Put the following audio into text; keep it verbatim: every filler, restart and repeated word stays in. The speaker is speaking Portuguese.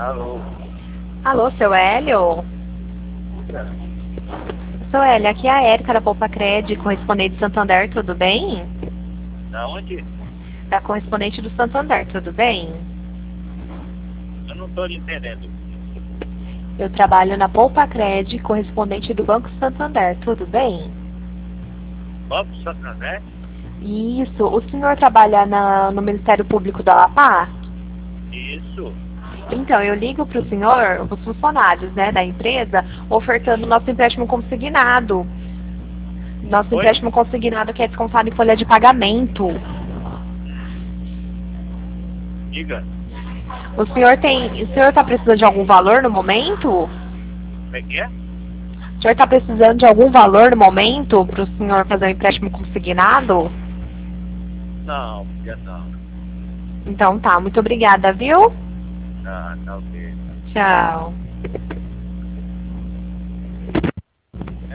Alô? Alô, seu Hélio? Seu Hélio, aqui é a Érica da Poupa Cred, correspondente do Santander, tudo bem? Da onde? Da correspondente do Santander, tudo bem? Eu não estou lhe entendendo. Eu trabalho na Poupa Cred, correspondente do Banco Santander, tudo bem? Banco Santander? Isso, o senhor trabalha na, no Ministério Público da Amapá? Isso. Então, eu ligo para o senhor, os funcionários, né, da empresa, ofertando nosso empréstimo consignado. Nosso Oi? empréstimo consignado que é descontado em folha de pagamento. Diga. O senhor tem, o senhor está precisando de algum valor no momento? Como é que é? O senhor está precisando de algum valor no momento para o senhor fazer um empréstimo consignado? Não, já não. Então tá, muito obrigada, viu? Tá, tá ok. Tchau.